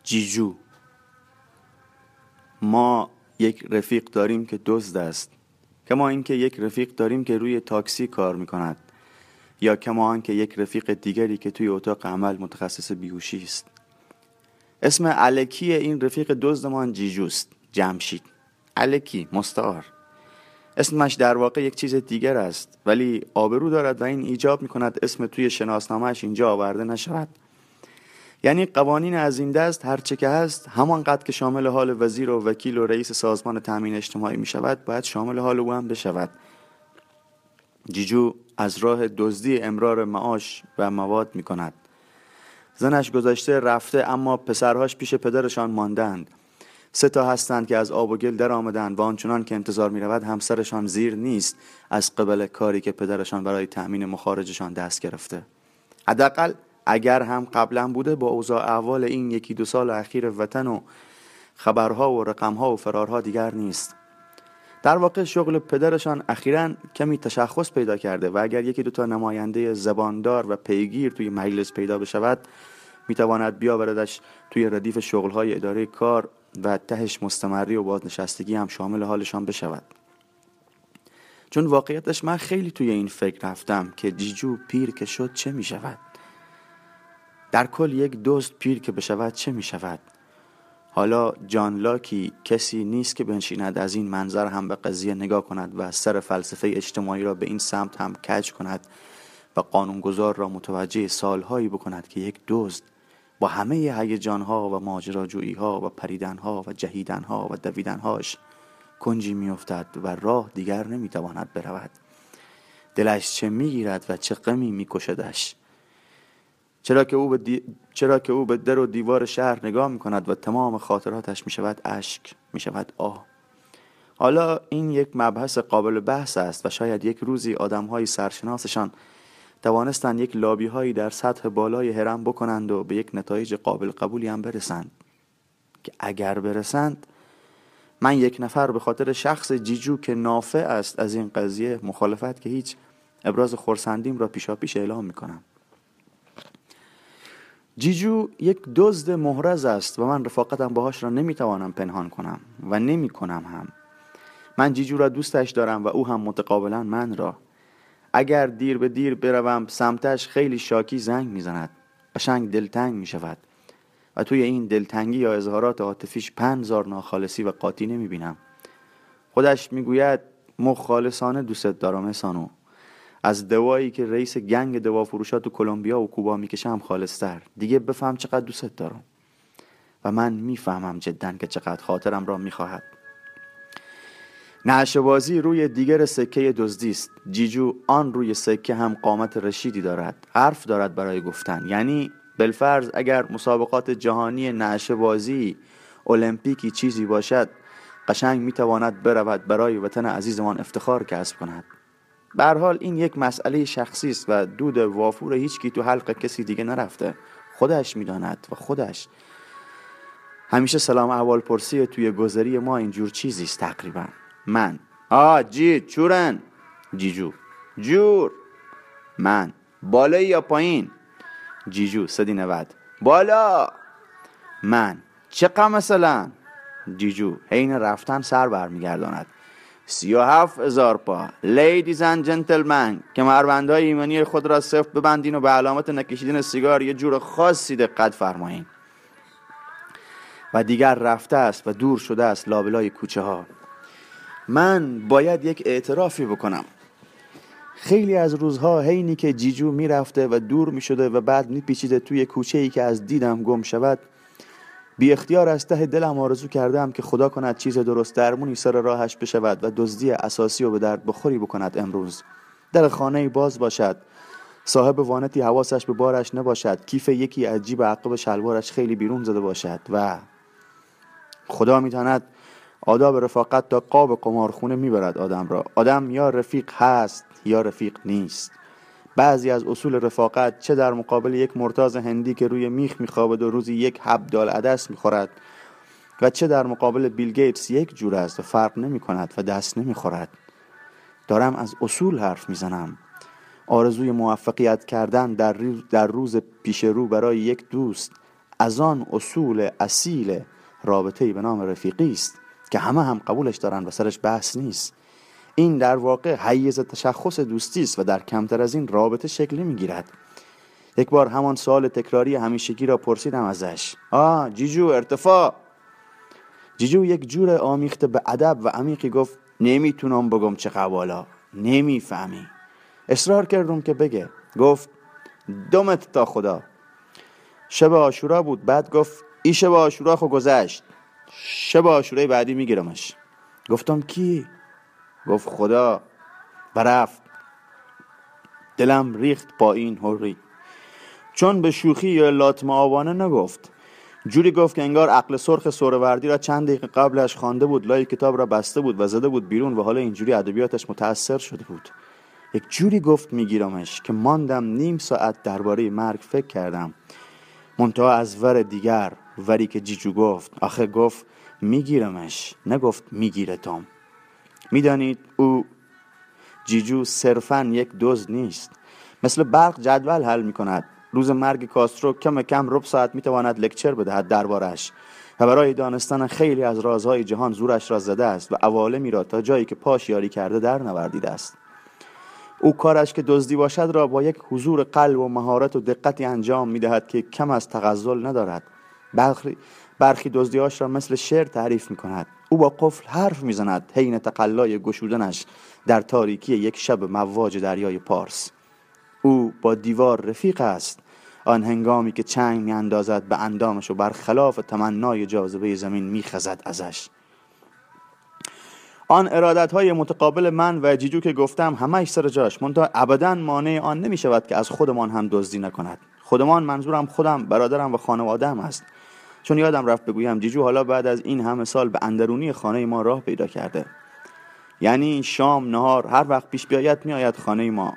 جیجو. ما یک رفیق داریم که دزد است، کما اینکه یک رفیق داریم که روی تاکسی کار میکند، یا کما اینکه یک رفیق دیگری که توی اتاق عمل متخصص بیهوشی است. اسم الکی این رفیق دزدمان جیجوست، جمشید. الکی، مستعار. اسمش در واقع یک چیز دیگر است، ولی آبرو دارد و این ایجاب میکند اسم توی شناسنامه‌اش اینجا آورده نشود. یعنی قوانین از این دست هرچه که هست، همانقدر که شامل حال وزیر و وکیل و رئیس سازمان تامین اجتماعی می شود، باید شامل حال او هم بشود. جیجو از راه دزدی امرار معاش و مواد می کند. زنش گذشته رفته، اما پسرهاش پیش پدرشان ماندند. 3 هستند که از آب و گل در آمدند و آنچنان که انتظار می رود همسرشان زیر نیست از قبل کاری که پدرشان برای تامین مخارجشان دست گرفته. حداقل اگر هم قبلا بوده، با اوضاع احوال این 1-2 سال اخیر وطن و خبرها و رقمها و فرارها دیگر نیست. در واقع شغل پدرشان اخیراً کمی تشخص پیدا کرده و اگر 1-2 نماینده زباندار و پیگیر توی مجلس پیدا بشود، میتواند بیاوردش توی ردیف شغلهای اداره کار و تهش مستمری و بازنشستگی هم شامل حالشان بشود. چون واقعیتش من خیلی توی این فکر رفتم که جیجو پیر که شد چه میشود؟ در کل یک دزد پیر که بشود چه می شود؟ حالا جان لاکی کسی نیست که بنشیند از این منظر هم به قضیه نگاه کند و سر فلسفه اجتماعی را به این سمت هم کج کند و قانونگذار را متوجه سالهایی بکند که یک دزد با همه هیجانها و ماجراجویی‌ها و پریدنها و جهیدنها و دویدنهاش کنجی می افتد و راه دیگر نمی تواند برود. دلش چه می گیرد و چه غمی می کشدش. چرا که او به در و دیوار شهر نگاه می کند و تمام خاطراتش می شود اشک، می شود آه. حالا این یک مبحث قابل بحث است و شاید یک روزی آدم‌های سرشناسشان توانستند یک لابی‌هایی در سطح بالای هرم بکنند و به یک نتایج قابل قبولی هم برسند، که اگر برسند من 1 نفر به خاطر شخص جیجو که نافع است از این قضیه مخالفت که هیچ ابراز خرسندیم را پیشاپیش اعلام می کنم. جیجو یک دزد محرز است و من رفاقتم باهاش را نمیتوانم پنهان کنم و نمی کنم هم. من جیجو را دوستش دارم و او هم متقابلا من را. اگر دیر به دیر بروم سمتش خیلی شاکی زنگ میزند، قشنگ دلتنگ میشود و توی این دلتنگی یا اظهارات عاطفیش 5000 ناخالصی و قاطی نمیبینم. خودش میگوید مخالصانه دوست دارم سانو. از دوایی که رئیس گنگ دوا فروشا تو کلمبیا و کوبا میکشه هم خالص‌تر. دیگه بفهم چقدر دوست دارم. و من میفهمم جدا که چقدر خاطرم را میخواهد. نعشه‌بازی روی دیگر سکه دزدی است. جیجو آن روی سکه هم قامت رشیدی دارد. حرف دارد برای گفتن. یعنی بالفرض اگر مسابقات جهانی نعشه‌بازی المپیکی چیزی باشد، قشنگ میتواند برود برای وطن عزیزمان افتخار کسب کند. به هر حال این یک مسئله شخصی است و دود وافور هیچ کی تو حلق کسی دیگه نرفته. خودش میداند و خودش همیشه سلام احوال پرسی توی گذری ما اینجور چیزی است تقریبا. من جی چورن؟ جیجو جور. من بالا یا پایین؟ جیجو 190 بالا. من چقدر مثلا؟ جیجو حین رفتن سر برمیگرداند 37,000 پا. لیدیز اند جنتلمن، کمربندهای ایمنی خود را سفت ببندین و به علامت نکشیدن سیگار یه جور خاصی دقت فرمایین. و دیگر رفته است و دور شده است لابلای کوچه ها. من باید یک اعترافی بکنم. خیلی از روزها حینی که جیجو می رفته و دور می شده و بعد می پیچیده توی کوچه ای که از دیدم گم شود، بی اختیار از ته دلم آرزو کردم که خدا کند چیز درست درمونی سر راهش بشود و دزدی اساسی و به درد بخوری بکند. امروز در خانه باز باشد، صاحب وانتی حواسش به بارش نباشد، کیف یکی از جیب عقب شلوارش خیلی بیرون زده باشد و خدا می‌داند آداب رفاقت تا قاب قمارخونه میبرد آدم را. آدم یا رفیق هست یا رفیق نیست. بعضی از اصول رفاقت چه در مقابل یک مرتاض هندی که روی میخ میخوابد و روزی 1 حبدال عدس میخورد و چه در مقابل بیل گیتس یک جور است و فرق نمی کند و دست نمیخورد. دارم از اصول حرف میزنم. آرزوی موفقیت کردن در روز پیش رو برای یک دوست از آن اصول اصیل رابطه‌ای به نام رفیقی است که همه هم قبولش دارن و سرش بحث نیست. این در واقع حیز تشخص دوستی است و در کمتر از این رابطه شکل نمی‌گیرد. یک بار همان سوال تکراری همیشگی را پرسیدم ازش: جیجو ارتفاع. جیجو یک جور آمیخته به ادب و عمیقی گفت: نمیتونم بگم چه قوالا، نمیفهمی. اصرار کردم که بگه. گفت: دمت تا خدا. شب عاشورا بود. بعد گفت: این شب عاشورا خو گذشت، شب عاشورای بعدی میگیرمش. گفتم کی؟ گفت خدا. برفت. دلم ریخت با این هوری، چون به شوخی یا لاتمه آوانه نگفت. جوری گفت که انگار عقل سرخ سهروردی را چند دقیقه قبلش خوانده بود، لای کتاب را بسته بود و زده بود بیرون و حالا اینجوری ادبیاتش متأثر شده بود. یک جوری گفت میگیرمش که ماندم نیم ساعت درباره مرگ فکر کردم. منتها از ور دیگر، وری که جیجو گفت. آخه گفت میگیرمش، نگفت میگیرتم. میدانید او جیجو صرفاً یک دزد نیست. مثل برق جدول حل میکند. روز مرگ کاسترو کم کم ربع ساعت میتواند لکچر بدهد دربارش و برای دانستن خیلی از رازهای جهان زورش را زده است و عوالمی را تا جایی که پاش یاری کرده در نوردیده است. او کارش که دزدی باشد را با یک حضور قلب و مهارت و دقتی انجام میدهد که کم از تغزل ندارد. برخی دزدیاش را مثل شعر تعریف میکند. او با قفل حرف میزند حین تقلای گشودنش در تاریکی یک شب مواج دریای پارس. او با دیوار رفیق است، آن هنگامی که چنگ میاندازد به اندامش و برخلاف تمنای جاذبه زمین میخزد ازش. آن ارادت‌های متقابل من و جیجو که گفتم همه‌اش سر جاش، منتها ابداً مانع آن نمی‌شود که از خودمان هم دزدی نکند. خودمان منظورم خودم، برادرم و خانواده‌ام است. چون یادم رفت بگویم جیجو حالا بعد از این همه سال به اندرونی خانه ما راه پیدا کرده. یعنی شام، نهار، هر وقت پیش بیاید میآید خانه ما.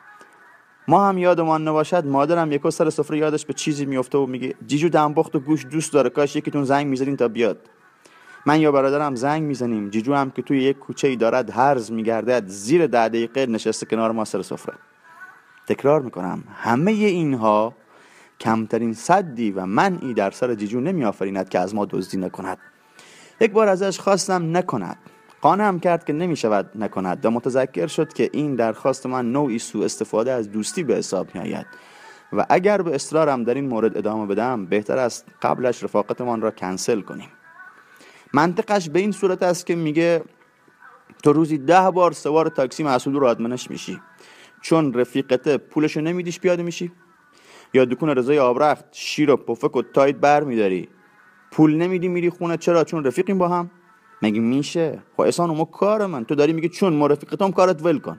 ما هم یادمان نباشد مادرم یکو سر سفره یادش به چیزی میفته و میگه جیجو دنبخت و گوش دوست داره، کاش یکیتون زنگ میزدین تا بیاد. من یا برادرم زنگ میزنیم. جیجو هم که توی یک کوچه‌ای دارد هرز میگردد، زیر 10 دقیقه نشسته کنار ما سر سفره. تکرار میکنم همه اینها کمترین سدی و منعی در سر جیجو نمیآفریند که از ما دزدی نکند. یک بار ازش خواستم نکند، قانعم کرد که نمیشود نکند و متذکر شد که این درخواست من نوعی سوء استفاده از دوستی به حساب میآید و اگر به اصرارم در این مورد ادامه بدم بهتر است قبلش رفاقتمان را کنسل کنیم. منطقش به این صورت است که میگه تو روزی 10 بار سوار تاکسی مسئول رو آدمنش میشی چون رفیقت پولشو نمیدیش پیاده میشی، یا دکون رضای آبرخت شیر و پفک و تایت بر میداری پول نمیدی میری خونه. چرا؟ چون رفیقیم با هم. مگه میشه؟ خب احسان ما کار من، تو داری میگه چون ما رفیقتم کارت ول کن.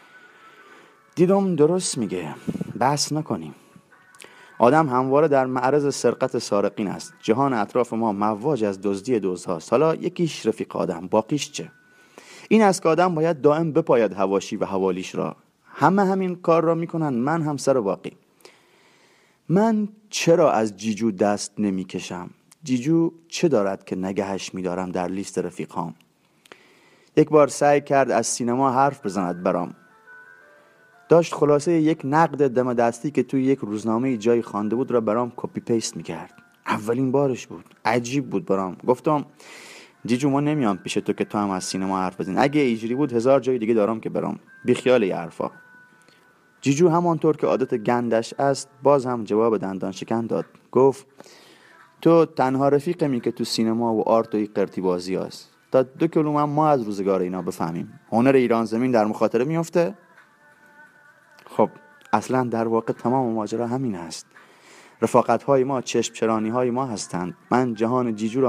دیدم درست میگه، بحث نکنیم. آدم همواره در معرض سرقت سارقین است. جهان اطراف ما مواج از دزدی دزدهاست. حالا یکیش رفیق آدم، باقیش چه؟ این است که آدم باید دائم بپاید حواشی و حوالیش را. همین کار را میکنن، من هم سر باقی. من چرا از جیجو دست نمیکشم؟ جیجو چه دارد که نگهش میدارم در لیست رفیقام؟ یک بار سعی کرد از سینما حرف بزند برام. داشت خلاصه یک نقد دم دستی که توی یک روزنامه جای خوانده بود را برام کپی پیست میکرد. اولین بارش بود، عجیب بود برام. گفتم جیجو ما نمیام پیش تو که تو هم از سینما حرف بزنی. اگه اینجوری بود 1000 جای دیگه دارم که برام. بی خیال این حرفا. جیجو همانطور که عادت گندش است باز هم جواب دندان شکن داد. گفت تو تنها رفیقمی که تو سینما و آرت و قرتی بازی هست. تا 2 کیلومتر ما از روزگار اینا بفهمیم. هنر ایران زمین در مخاطره میفته. خب اصلا در واقع تمام ماجرا همین است. رفاقت‌های ما چشم چرانی‌های ما هستند. من جهان جیجو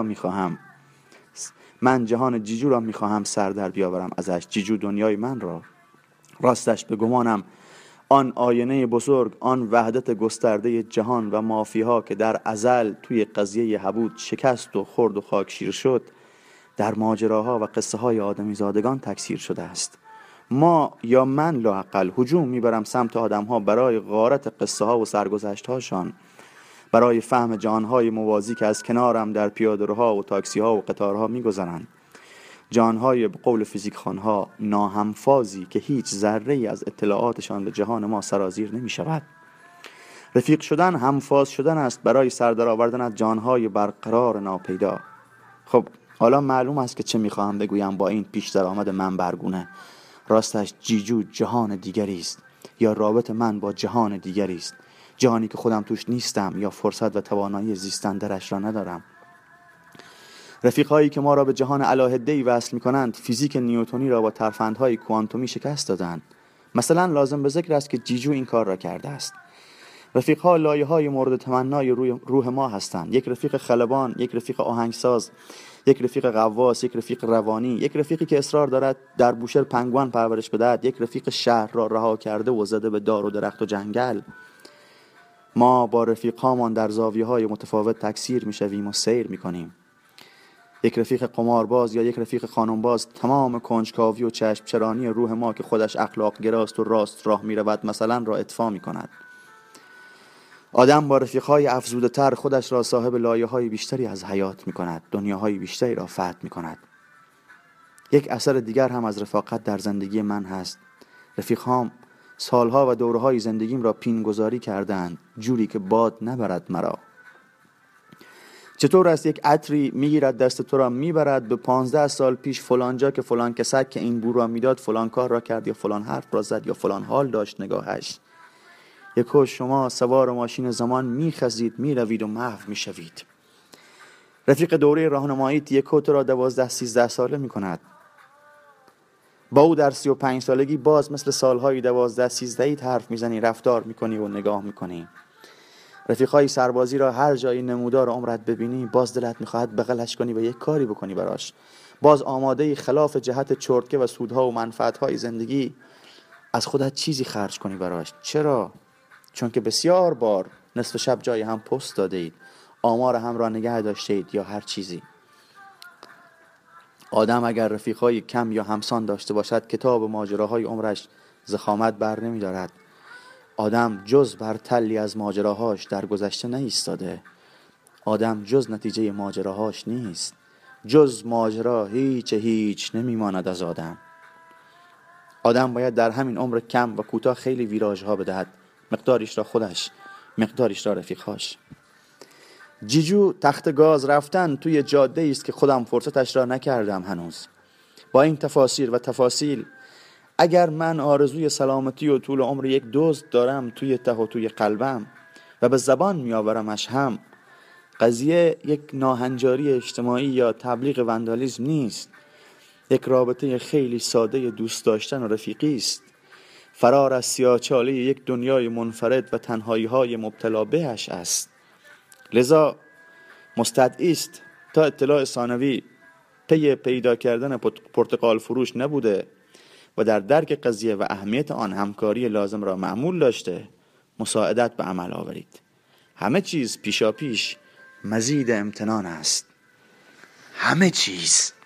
را می‌خواهم سر در بیاورم ازش. جیجو دنیای من را. راستش به گمانم آن آینه بزرگ، آن وحدت گسترده جهان و مافیها که در ازل توی قضیه حبود شکست و خرد و خاکشیر شد، در ماجراها و قصه های آدمی زادگان تکثیر شده است. ما یا من لااقل هجوم میبرم سمت آدمها برای غارت قصه ها و سرگذشت هاشان، برای فهم جانهای موازی که از کنارم در پیاده‌روها و تاکسی ها و قطارها میگذرند. جانهای به قول فیزیک خانها ناهمفازی که هیچ ذره‌ای از اطلاعاتشان به جهان ما سرازیر نمی شود. رفیق شدن همفاز شدن است برای سردر آوردن از جانهای برقرار ناپیدا. خب حالا معلوم است که چه میخواهم بگویم با این پیش درآمد من برگونه. راستش جیجو جهان دیگری است، یا رابط من با جهان دیگری است، جهانی که خودم توش نیستم یا فرصت و توانایی زیستن درش را ندارم. رفیق‌هایی که ما را به جهان علاهده‌ای وصل می‌کنند فیزیک نیوتنی را با ترفندهای کوانتومی شکست دادند. مثلا لازم به ذکر است که جیجو این کار را کرده است. رفیق‌ها لایه‌های مورد تمنای روح ما هستند. یک رفیق خلبان، یک رفیق آهنگساز، یک رفیق غواص، یک رفیق روانی، یک رفیقی که اصرار دارد در بوشهر پنگوان پرورش بدهد، یک رفیق شهر را رها کرده و زده به دار و درخت و جنگل. ما با رفیق‌هامان در زاویه‌های متفاوت تکثیر می‌شویم و سیر می‌کنیم. یک رفیق قمارباز یا یک رفیق خانمباز تمام کنجکاوی و چشم چرانی روح ما که خودش اخلاق گراست و راست راه می‌رود مثلا را اطفا می‌کند. آدم با رفیق‌های افزوده‌تر خودش را صاحب لایه‌های بیشتری از حیات می‌کند، دنیاهای بیشتری را فتح می‌کند. یک اثر دیگر هم از رفاقت در زندگی من هست. رفیق‌هام سالها و دوره‌های زندگیم را پینگذاری کردند، جوری که باد نبرد مرا. چطور است یک عطری میگیرد دست تو را میبرد به 15 سال پیش فلانجا که فلان کسک که این بو را میداد فلان کار را کرد یا فلان حرف را زد یا فلان حال داشت نگاهش. یکو شما سوار ماشین زمان میخزید میروید و محو میشوید. رفیق دوره راهنماییت یکو تو را 12-13 ساله میکند. با او در 35 سالگی باز مثل سالهای 12-13 حرف میزنی، رفتار میکنی و نگاه میکنی. رفیقای سربازی را هر جایی نمودار عمرت ببینی باز دلت میخواهد بغلش کنی و یک کاری بکنی براش. باز آماده خلاف جهت چرتکه و سودها و منفعتهای زندگی از خودت چیزی خرج کنی براش. چرا؟ چون که بسیار بار نصف شب جای هم پست داده اید، آمار هم را نگه داشته اید یا هر چیزی. آدم اگر رفیقای کم یا همسان داشته باشد کتاب ماجراهای عمرش ضخامت بر نمی دارد. آدم جز بر تلی از ماجراهاش در گذشته نایستاده. آدم جز نتیجه ماجراهاش نیست. جز ماجرا هیچ نمیماند از آدم. آدم باید در همین عمر کم و کوتاه خیلی ویراژها بدهد، مقداریش را خودش، مقداریش را رفیقهاش. جیجو تخت گاز رفتن توی جاده است که خودم فرصتش را نکردم هنوز. با این تفاصیل اگر من آرزوی سلامتی و طول عمر یک دزد دارم توی ته و توی قلبم و به زبان میآورمش هم، قضیه یک ناهنجاری اجتماعی یا تبلیغ وندالیسم نیست. یک رابطه خیلی ساده دوست داشتن و رفیقی است. فرار از سیاه‌چاله یک دنیای منفرد و تنهایی‌های مبتلا بهش است. لذا مستدعی است تا اطلاع ثانوی پی پیدا کردن پرتقال فروش نبوده و در درک قضیه و اهمیت آن همکاری لازم را معمول داشته مساعدت به عمل آورید. همه چیز پیشا پیش مزید امتنان است. همه چیز.